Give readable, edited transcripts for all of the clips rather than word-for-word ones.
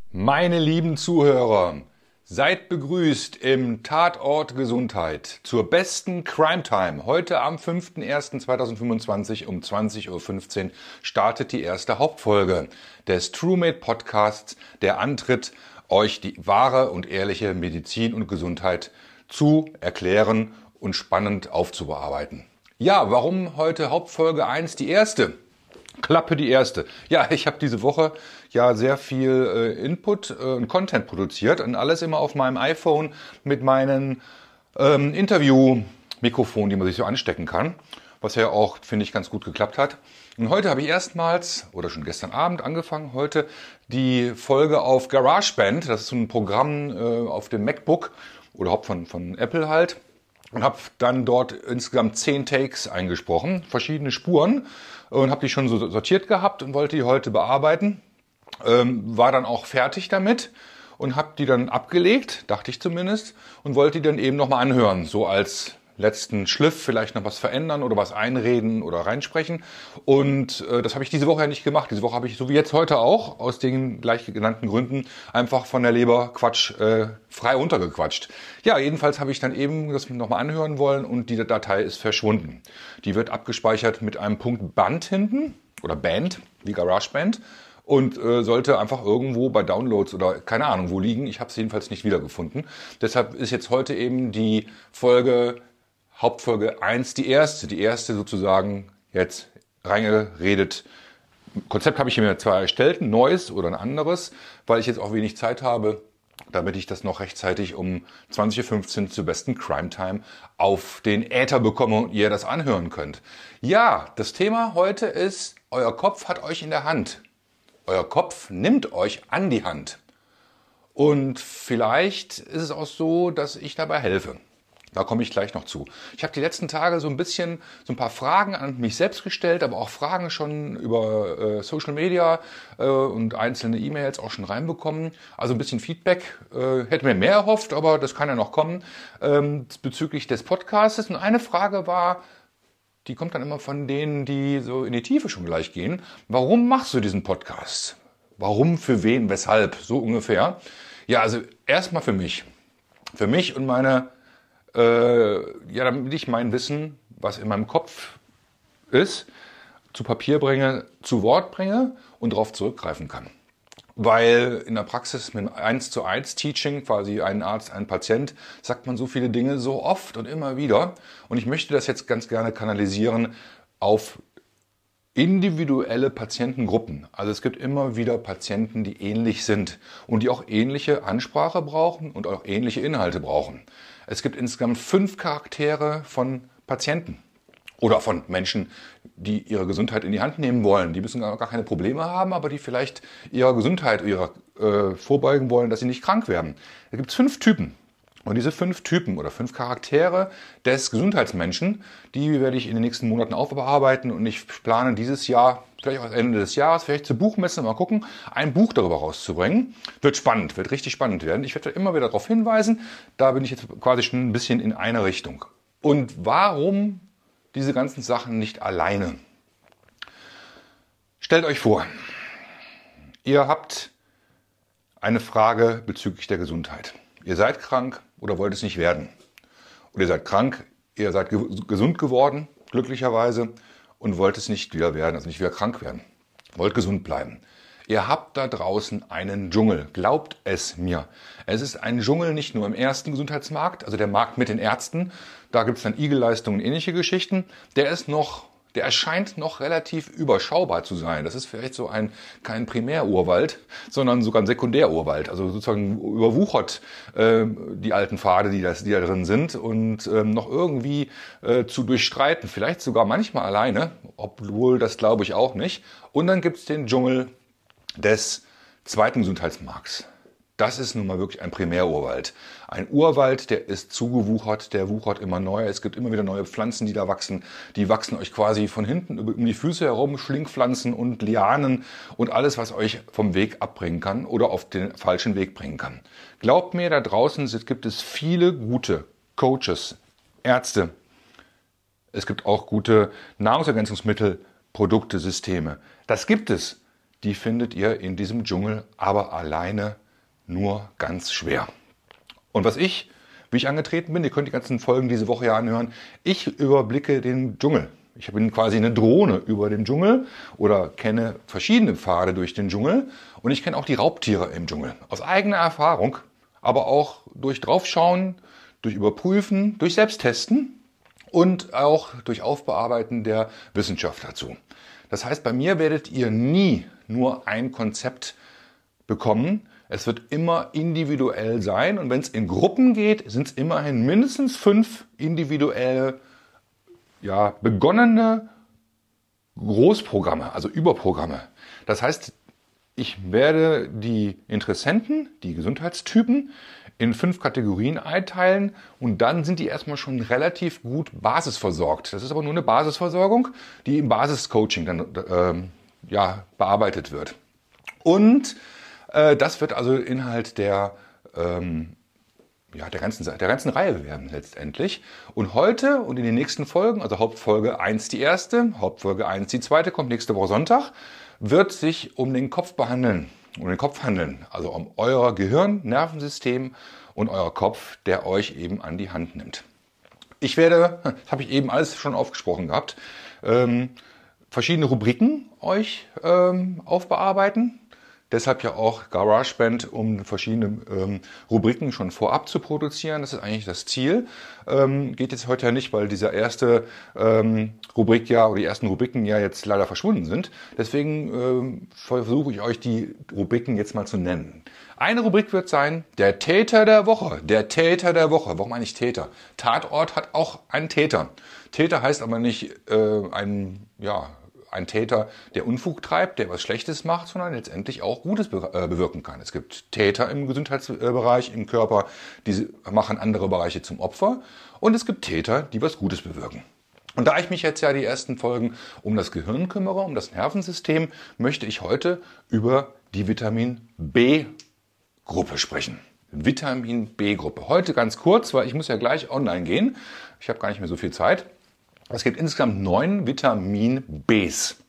Meine lieben Zuhörer, seid begrüßt im Tatort Gesundheit zur besten Crime Time. Heute am 5.01.2025 um 20.15 Uhr startet die erste Hauptfolge des TrueMate Podcasts, der antritt, euch die wahre und ehrliche Medizin und Gesundheit zu erklären und spannend aufzubearbeiten. Ja, warum heute Hauptfolge 1 die erste? Klappe die erste. Ja, ich habe diese Woche ja sehr viel Input und Content produziert und alles immer auf meinem iPhone mit meinen Interview-Mikrofonen, die man sich so anstecken kann, was ja auch, finde ich, ganz gut geklappt hat. Und heute habe ich erstmals, oder schon gestern Abend angefangen, heute die Folge auf GarageBand, das ist so ein Programm auf dem MacBook oder überhaupt von Apple halt, und habe dann dort insgesamt 10 Takes eingesprochen, verschiedene Spuren, und habe die schon so sortiert gehabt und wollte die heute bearbeiten. War dann auch fertig damit und habe die dann abgelegt, dachte ich zumindest, und wollte die dann eben nochmal anhören, so als letzten Schliff, vielleicht noch was verändern oder was einreden oder reinsprechen. Und das habe ich diese Woche ja nicht gemacht. Diese Woche habe ich, so wie jetzt heute auch, aus den gleich genannten Gründen, einfach von der Leber Quatsch frei runtergequatscht. Ja, jedenfalls habe ich dann eben das nochmal anhören wollen und die Datei ist verschwunden. Die wird abgespeichert mit einem Punkt Band hinten oder Band, wie GarageBand. Und sollte einfach irgendwo bei Downloads oder keine Ahnung wo liegen. Ich habe es jedenfalls nicht wiedergefunden. Deshalb ist jetzt heute eben die Hauptfolge 1 die erste sozusagen jetzt reingeredet. Konzept habe ich mir zwar erstellt, ein neues oder ein anderes, weil ich jetzt auch wenig Zeit habe, damit ich das noch rechtzeitig um 20.15 Uhr zur besten Crime Time auf den Äther bekomme und ihr das anhören könnt. Ja, das Thema heute ist, euer Kopf hat euch in der Hand. Euer Kopf nimmt euch an die Hand. Und vielleicht ist es auch so, dass ich dabei helfe. Da komme ich gleich noch zu. Ich habe die letzten Tage so ein paar Fragen an mich selbst gestellt, aber auch Fragen schon über Social Media und einzelne E-Mails auch schon reinbekommen. Also ein bisschen Feedback. Hätte mir mehr erhofft, aber das kann ja noch kommen, bezüglich des Podcasts. Und eine Frage war, die kommt dann immer von denen, die so in die Tiefe schon gleich gehen. Warum machst du diesen Podcast? Warum, für wen, weshalb? So ungefähr. Ja, also erstmal für mich. Für mich und damit ich mein Wissen, was in meinem Kopf ist, zu Papier bringe, zu Wort bringe und darauf zurückgreifen kann. Weil in der Praxis mit 1:1 Teaching, quasi ein Arzt, ein Patient, sagt man so viele Dinge so oft und immer wieder. Und ich möchte das jetzt ganz gerne kanalisieren auf individuelle Patientengruppen. Also es gibt immer wieder Patienten, die ähnlich sind und die auch ähnliche Ansprache brauchen und auch ähnliche Inhalte brauchen. Es gibt insgesamt 5 Charaktere von Patienten oder von Menschen, die ihre Gesundheit in die Hand nehmen wollen. Die müssen gar keine Probleme haben, aber die vielleicht ihrer Gesundheit vorbeugen wollen, dass sie nicht krank werden. Da gibt es 5 Typen. Und diese 5 Typen oder 5 Charaktere des Gesundheitsmenschen, die werde ich in den nächsten Monaten aufbearbeiten und ich plane dieses Jahr, vielleicht auch Ende des Jahres, vielleicht zur Buchmesse, mal gucken, ein Buch darüber rauszubringen. Wird spannend, wird richtig spannend werden. Ich werde immer wieder darauf hinweisen, da bin ich jetzt quasi schon ein bisschen in eine Richtung. Und warum diese ganzen Sachen nicht alleine? Stellt euch vor, ihr habt eine Frage bezüglich der Gesundheit. Ihr seid krank oder wollt es nicht werden. Oder ihr seid krank, ihr seid gesund geworden, glücklicherweise, und wollt es nicht wieder werden, also nicht wieder krank werden. Wollt gesund bleiben. Ihr habt da draußen einen Dschungel. Glaubt es mir. Es ist ein Dschungel nicht nur im ersten Gesundheitsmarkt, also der Markt mit den Ärzten. Da gibt es dann Igelleistungen und ähnliche Geschichten. Der erscheint noch relativ überschaubar zu sein. Das ist vielleicht so kein Primärurwald, sondern sogar ein Sekundärurwald. Also sozusagen überwuchert die alten Pfade, die da drin sind und noch irgendwie zu durchstreiten. Vielleicht sogar manchmal alleine, obwohl das glaube ich auch nicht. Und dann gibt es den Dschungel des zweiten Gesundheitsmarkts. Das ist nun mal wirklich ein Primärurwald. Ein Urwald, der ist zugewuchert, der wuchert immer neu. Es gibt immer wieder neue Pflanzen, die da wachsen. Die wachsen euch quasi von hinten um die Füße herum, Schlingpflanzen und Lianen und alles, was euch vom Weg abbringen kann oder auf den falschen Weg bringen kann. Glaubt mir, da draußen gibt es viele gute Coaches, Ärzte. Es gibt auch gute Nahrungsergänzungsmittel, Produkte, Systeme. Das gibt es. die findet ihr in diesem Dschungel aber alleine nur ganz schwer. Und wie ich angetreten bin, ihr könnt die ganzen Folgen diese Woche ja anhören, ich überblicke den Dschungel. Ich bin quasi eine Drohne über den Dschungel oder kenne verschiedene Pfade durch den Dschungel und ich kenne auch die Raubtiere im Dschungel. Aus eigener Erfahrung, aber auch durch Draufschauen, durch Überprüfen, durch Selbsttesten und auch durch Aufbearbeiten der Wissenschaft dazu. Das heißt, bei mir werdet ihr nie nur ein Konzept bekommen. Es wird immer individuell sein und wenn es in Gruppen geht, sind es immerhin mindestens 5 individuelle, begonnene Großprogramme, also Überprogramme. Das heißt, ich werde die Interessenten, die Gesundheitstypen, in 5 Kategorien einteilen und dann sind die erstmal schon relativ gut basisversorgt. Das ist aber nur eine Basisversorgung, die im Basiscoaching dann bearbeitet wird. Und das wird also Inhalt der ganzen Reihe werden letztendlich. Und heute und in den nächsten Folgen, also Hauptfolge 1 die erste, Hauptfolge 1 die zweite, kommt nächste Woche Sonntag, wird sich um den Kopf handeln, also um euer Gehirn, Nervensystem und euer Kopf, der euch eben an die Hand nimmt. Ich werde, das habe ich eben alles schon aufgesprochen gehabt, verschiedene Rubriken euch aufbearbeiten. Deshalb ja auch GarageBand, um verschiedene Rubriken schon vorab zu produzieren. Das ist eigentlich das Ziel. Geht jetzt heute ja nicht, weil dieser erste Rubrik oder die ersten Rubriken ja jetzt leider verschwunden sind. Deswegen versuche ich euch die Rubriken jetzt mal zu nennen. Eine Rubrik wird sein, der Täter der Woche. Der Täter der Woche. Warum eigentlich Täter? Tatort hat auch einen Täter. Täter heißt aber nicht ein Täter, der Unfug treibt, der was Schlechtes macht, sondern letztendlich auch Gutes bewirken kann. Es gibt Täter im Gesundheitsbereich, im Körper, die machen andere Bereiche zum Opfer. Und es gibt Täter, die was Gutes bewirken. Und da ich mich jetzt ja die ersten Folgen um das Gehirn kümmere, um das Nervensystem, möchte ich heute über die Vitamin B-Gruppe sprechen. Vitamin B-Gruppe. Heute ganz kurz, weil ich muss ja gleich online gehen. Ich habe gar nicht mehr so viel Zeit. Es gibt insgesamt 9 Vitamin Bs.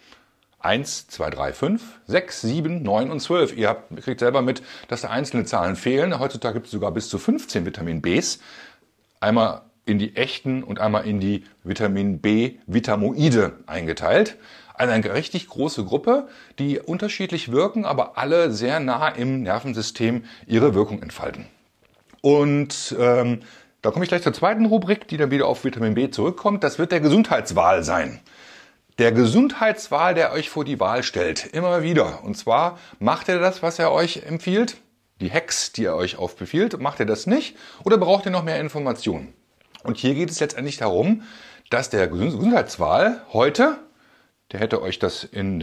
1, 2, 3, 5, 6, 7, 9 und 12. Ihr kriegt selber mit, dass da einzelne Zahlen fehlen. Heutzutage gibt es sogar bis zu 15 Vitamin Bs. Einmal in die echten und einmal in die Vitamin B-Vitamoide eingeteilt. Also eine richtig große Gruppe, die unterschiedlich wirken, aber alle sehr nah im Nervensystem ihre Wirkung entfalten. Und da komme ich gleich zur zweiten Rubrik, die dann wieder auf Vitamin B zurückkommt. Das wird der Gesundheitswal sein. Der Gesundheitswal, der euch vor die Wahl stellt, immer wieder. Und zwar macht er das, was er euch empfiehlt, die Hacks, die er euch aufbefiehlt, macht er das nicht oder braucht ihr noch mehr Informationen? Und hier geht es letztendlich darum, dass der Gesundheitswal heute, der hätte euch das in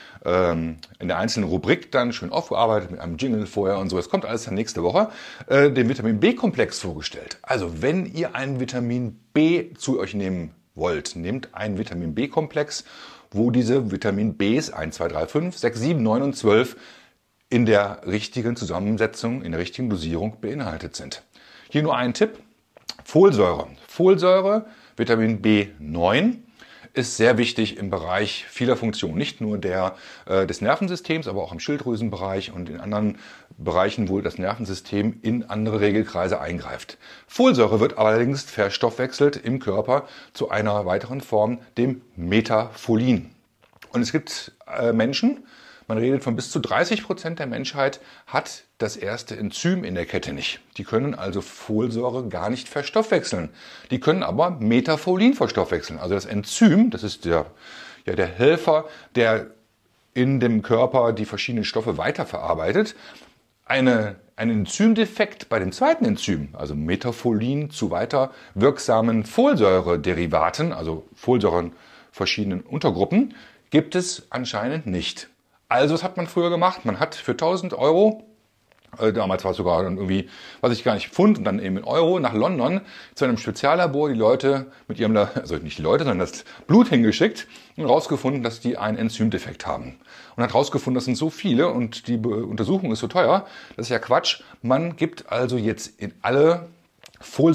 der einzelnen Rubrik dann schön aufgearbeitet mit einem Jingle vorher und so. Es kommt alles dann nächste Woche. Den Vitamin B-Komplex vorgestellt. Also wenn ihr einen Vitamin B zu euch nehmen wollt, nehmt einen Vitamin B-Komplex, wo diese Vitamin Bs 1, 2, 3, 5, 6, 7, 9 und 12 in der richtigen Zusammensetzung, in der richtigen Dosierung beinhaltet sind. Hier nur ein Tipp. Folsäure. Folsäure, Vitamin B9, ist sehr wichtig im Bereich vieler Funktionen. Nicht nur des Nervensystems, aber auch im Schilddrüsenbereich und in anderen Bereichen, wo das Nervensystem in andere Regelkreise eingreift. Folsäure wird allerdings verstoffwechselt im Körper zu einer weiteren Form, dem Metafolin. Und es gibt Menschen, man redet von bis zu 30% der Menschheit, hat das erste Enzym in der Kette nicht. Die können also Folsäure gar nicht verstoffwechseln. Die können aber Metafolin verstoffwechseln. Also das Enzym, das ist der Helfer, der in dem Körper die verschiedenen Stoffe weiterverarbeitet. Ein Enzymdefekt bei dem zweiten Enzym, also Metafolin zu weiter wirksamen Folsäurederivaten, also Folsäuren verschiedenen Untergruppen, gibt es anscheinend nicht. Also, was hat man früher gemacht? Man hat für 1.000 €, damals war es sogar irgendwie, weiß ich gar nicht, Pfund und dann eben in Euro, nach London zu einem Speziallabor die Leute mit ihrem, also nicht die Leute, sondern das Blut hingeschickt und rausgefunden, dass die einen Enzymdefekt haben. Und hat rausgefunden, das sind so viele und die Untersuchung ist so teuer, das ist ja Quatsch. Man gibt also jetzt in alle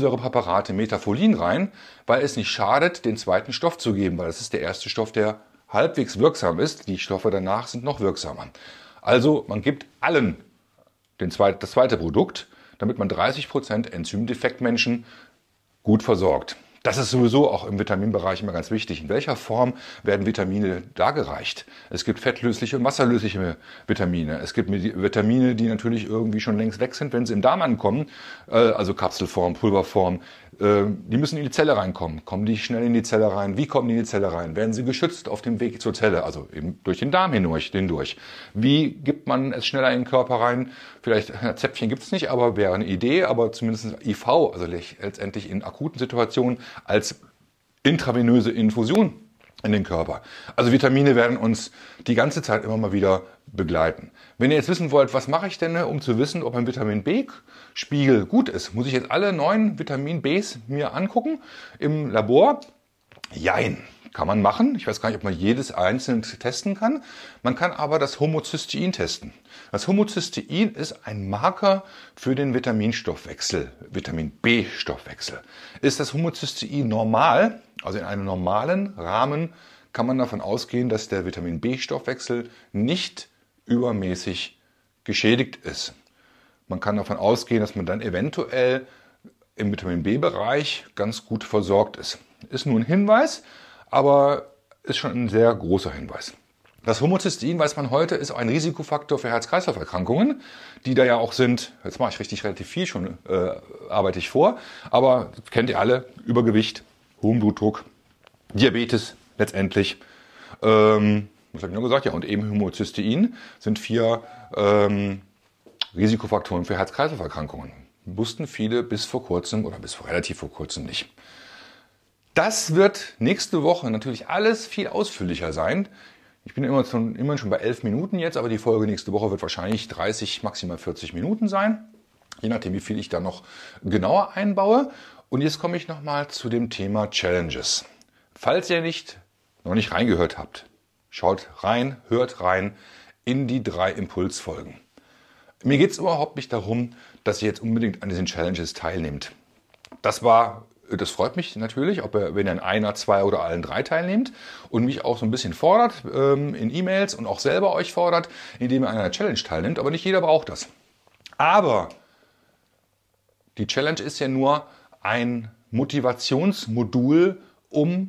Folsäurepräparate Metafolin rein, weil es nicht schadet, den zweiten Stoff zu geben, weil das ist der erste Stoff, der halbwegs wirksam ist, die Stoffe danach sind noch wirksamer. Also man gibt allen das zweite Produkt, damit man 30% Enzymdefektmenschen gut versorgt. Das ist sowieso auch im Vitaminbereich immer ganz wichtig. In welcher Form werden Vitamine dargereicht? Es gibt fettlösliche und wasserlösliche Vitamine. Es gibt Vitamine, die natürlich irgendwie schon längst weg sind, wenn sie im Darm ankommen. Also Kapselform, Pulverform. Die müssen in die Zelle reinkommen. Kommen die schnell in die Zelle rein? Wie kommen die in die Zelle rein? Werden sie geschützt auf dem Weg zur Zelle? Also eben durch den Darm hindurch. Wie gibt man es schneller in den Körper rein? Vielleicht Zäpfchen gibt es nicht, aber wäre eine Idee. Aber zumindest IV, also letztendlich in akuten Situationen, als intravenöse Infusion in den Körper. Also Vitamine werden uns die ganze Zeit immer mal wieder begleiten. Wenn ihr jetzt wissen wollt, was mache ich denn, um zu wissen, ob ein Vitamin B-Spiegel gut ist, muss ich jetzt alle 9 Vitamin Bs mir angucken im Labor? Jein. Kann man machen. Ich weiß gar nicht, ob man jedes einzeln testen kann. Man kann aber das Homozystein testen. Das Homozystein ist ein Marker für den Vitaminstoffwechsel, Vitamin B-Stoffwechsel. Ist das Homozystein normal, also in einem normalen Rahmen, kann man davon ausgehen, dass der Vitamin B-Stoffwechsel nicht übermäßig geschädigt ist. Man kann davon ausgehen, dass man dann eventuell im Vitamin B-Bereich ganz gut versorgt ist. Ist nur ein Hinweis, aber ist schon ein sehr großer Hinweis. Das Homozystein, weiß man heute, ist ein Risikofaktor für Herz-Kreislauf-Erkrankungen, die da ja auch sind, jetzt mache ich relativ viel schon, arbeite ich vor, aber kennt ihr alle, Übergewicht, hohen Blutdruck, Diabetes letztendlich. Was habe ich noch gesagt? Ja, und eben Homozystein sind 4 Risikofaktoren für Herz-Kreislauf-Erkrankungen. Wussten viele bis vor kurzem oder bis vor relativ vor kurzem nicht. Das wird nächste Woche natürlich alles viel ausführlicher sein. Ich bin immerhin schon bei 11 Minuten jetzt, aber die Folge nächste Woche wird wahrscheinlich 30, maximal 40 Minuten sein. Je nachdem, wie viel ich da noch genauer einbaue. Und jetzt komme ich nochmal zu dem Thema Challenges. Falls ihr noch nicht reingehört habt, schaut rein, hört rein in die 3 Impulsfolgen. Mir geht es überhaupt nicht darum, dass ihr jetzt unbedingt an diesen Challenges teilnehmt. Das freut mich natürlich, wenn ihr an einer, 2 oder allen 3 teilnehmt und mich auch so ein bisschen fordert in E-Mails und auch selber euch fordert, indem ihr an einer Challenge teilnimmt. Aber nicht jeder braucht das. Aber die Challenge ist ja nur ein Motivationsmodul, und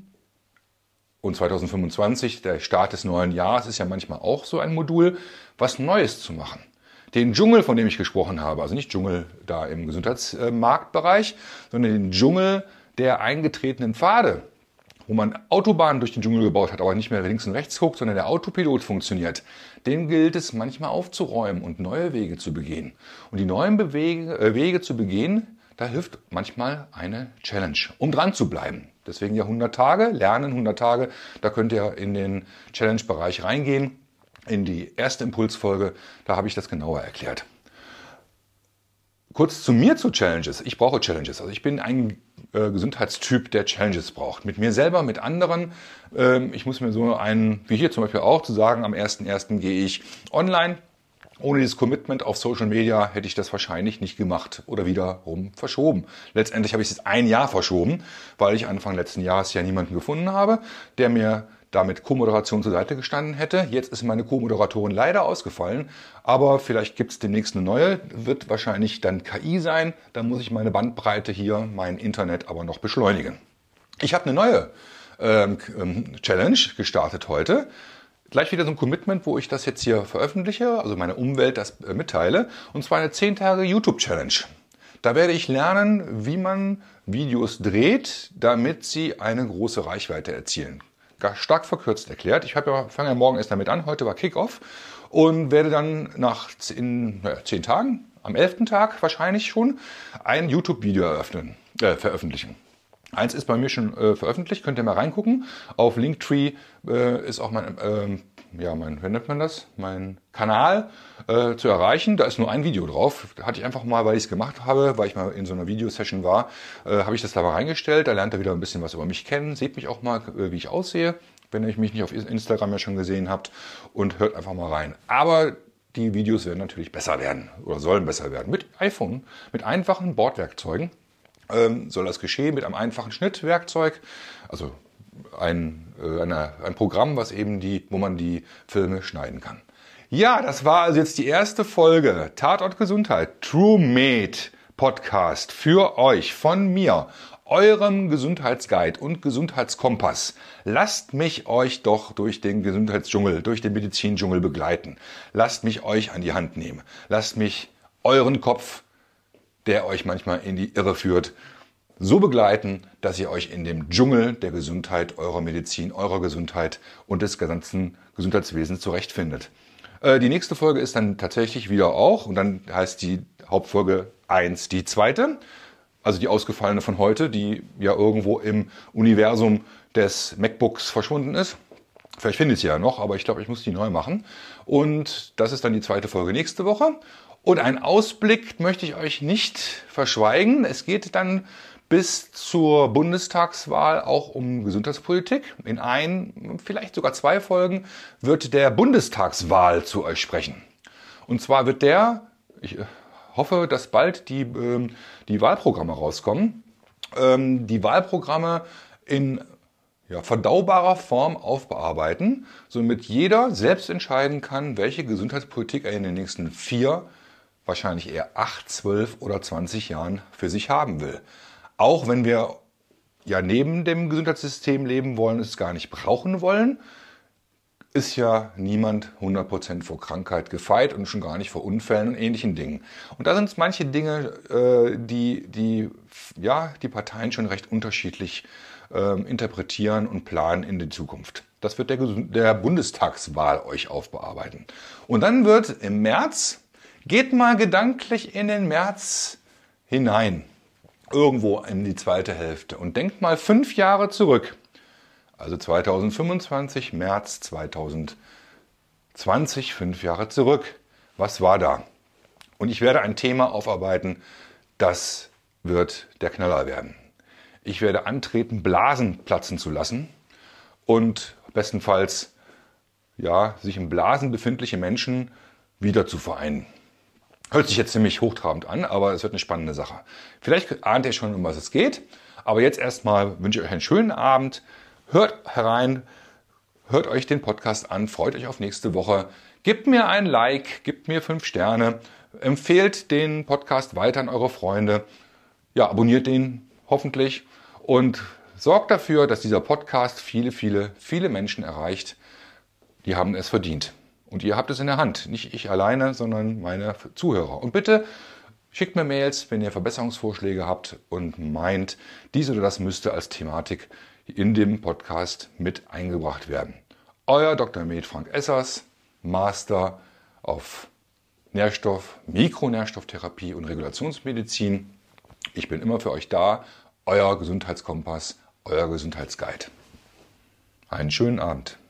2025, der Start des neuen Jahres, ist ja manchmal auch so ein Modul, was Neues zu machen. Den Dschungel, von dem ich gesprochen habe, also nicht Dschungel da im Gesundheitsmarktbereich, sondern den Dschungel der eingetretenen Pfade, wo man Autobahnen durch den Dschungel gebaut hat, aber nicht mehr links und rechts guckt, sondern der Autopilot funktioniert. Den gilt es manchmal aufzuräumen und neue Wege zu begehen. Und die neuen Wege zu begehen, da hilft manchmal eine Challenge, um dran zu bleiben. Deswegen ja 100 Tage, lernen 100 Tage, da könnt ihr in den Challenge-Bereich reingehen. In die erste Impulsfolge, da habe ich das genauer erklärt. Kurz zu mir zu Challenges. Ich brauche Challenges. Also ich bin ein Gesundheitstyp, der Challenges braucht. Mit mir selber, mit anderen. Ich muss mir so wie hier zum Beispiel auch, zu sagen, am 1.1. gehe ich online. Ohne dieses Commitment auf Social Media hätte ich das wahrscheinlich nicht gemacht oder wiederum verschoben. Letztendlich habe ich es jetzt 1 Jahr verschoben, weil ich Anfang letzten Jahres ja niemanden gefunden habe, der mir damit Co-Moderation zur Seite gestanden hätte. Jetzt ist meine Co-Moderatorin leider ausgefallen, aber vielleicht gibt es demnächst eine neue, wird wahrscheinlich dann KI sein. Dann muss ich meine Bandbreite hier, mein Internet aber noch beschleunigen. Ich habe eine neue Challenge gestartet heute. Gleich wieder so ein Commitment, wo ich das jetzt hier veröffentliche, also meine Umwelt das mitteile, und zwar eine 10 Tage YouTube-Challenge. Da werde ich lernen, wie man Videos dreht, damit sie eine große Reichweite erzielen. Stark verkürzt erklärt. Ich fange ja morgen erst damit an, heute war Kickoff und werde dann in 10 Tagen, am 11. Tag wahrscheinlich schon, ein YouTube-Video veröffentlichen. Eins ist bei mir schon veröffentlicht, könnt ihr mal reingucken. Auf Linktree ist auch mein Kanal zu erreichen. Da ist nur ein Video drauf. Da hatte ich einfach mal, weil ich es gemacht habe, weil ich mal in so einer Videosession war, habe ich das da mal reingestellt. Da lernt ihr wieder ein bisschen was über mich kennen. Seht mich auch mal, wie ich aussehe, wenn ihr mich nicht auf Instagram ja schon gesehen habt. Und hört einfach mal rein. Aber die Videos werden natürlich besser werden oder sollen besser werden. Mit iPhone, mit einfachen Bordwerkzeugen. Soll das geschehen mit einem einfachen Schnittwerkzeug, also ein Programm, wo man die Filme schneiden kann. Ja, das war also jetzt die erste Folge Tatort Gesundheit, TrueMed Podcast für euch von mir, eurem Gesundheitsguide und Gesundheitskompass. Lasst mich euch doch durch den Gesundheitsdschungel, durch den Medizindschungel begleiten. Lasst mich euch an die Hand nehmen. Lasst mich euren Kopf, der euch manchmal in die Irre führt, so begleiten, dass ihr euch in dem Dschungel der Gesundheit, eurer Medizin, eurer Gesundheit und des ganzen Gesundheitswesens zurechtfindet. Die nächste Folge ist dann tatsächlich wieder auch, und dann heißt die Hauptfolge 1 die zweite, also die ausgefallene von heute, die ja irgendwo im Universum des MacBooks verschwunden ist. Vielleicht finde ich sie ja noch, aber ich glaube, ich muss die neu machen. Und das ist dann die zweite Folge nächste Woche. Und einen Ausblick möchte ich euch nicht verschweigen. Es geht dann bis zur Bundestagswahl auch um Gesundheitspolitik. In vielleicht sogar 2 Folgen wird der Bundestagswahl zu euch sprechen. Und zwar wird ich hoffe, dass bald die Wahlprogramme rauskommen. Die Wahlprogramme in verdaubarer Form aufbearbeiten, somit jeder selbst entscheiden kann, welche Gesundheitspolitik er in den nächsten 4, wahrscheinlich eher 8, 12 oder 20 Jahren für sich haben will. Auch wenn wir ja neben dem Gesundheitssystem leben wollen, es gar nicht brauchen wollen, ist ja niemand 100% vor Krankheit gefeit und schon gar nicht vor Unfällen und ähnlichen Dingen. Und da sind es manche Dinge, die Parteien schon recht unterschiedlich interpretieren und planen in die Zukunft. Das wird der Bundestagswahl euch aufbearbeiten. Und dann wird im März, geht mal gedanklich in den März hinein, irgendwo in die zweite Hälfte und denkt mal 5 Jahre zurück. Also 2025, März 2020, 5 Jahre zurück. Was war da? Und ich werde ein Thema aufarbeiten, das wird der Knaller werden. Ich werde antreten, Blasen platzen zu lassen und bestenfalls sich in Blasen befindliche Menschen wieder zu vereinen. Hört sich jetzt ziemlich hochtrabend an, aber es wird eine spannende Sache. Vielleicht ahnt ihr schon, um was es geht. Aber jetzt erstmal wünsche ich euch einen schönen Abend. Hört herein, hört euch den Podcast an, freut euch auf nächste Woche. Gebt mir ein Like, gebt mir 5 Sterne, empfehlt den Podcast weiter an eure Freunde. Ja, abonniert den hoffentlich und sorgt dafür, dass dieser Podcast viele, viele, viele Menschen erreicht. Die haben es verdient. Und ihr habt es in der Hand. Nicht ich alleine, sondern meine Zuhörer. Und bitte schickt mir Mails, wenn ihr Verbesserungsvorschläge habt und meint, dies oder das müsste als Thematik in dem Podcast mit eingebracht werden. Euer Dr. Med Frank Essers, Master auf Mikronährstofftherapie und Regulationsmedizin. Ich bin immer für euch da. Euer Gesundheitskompass, euer Gesundheitsguide. Einen schönen Abend.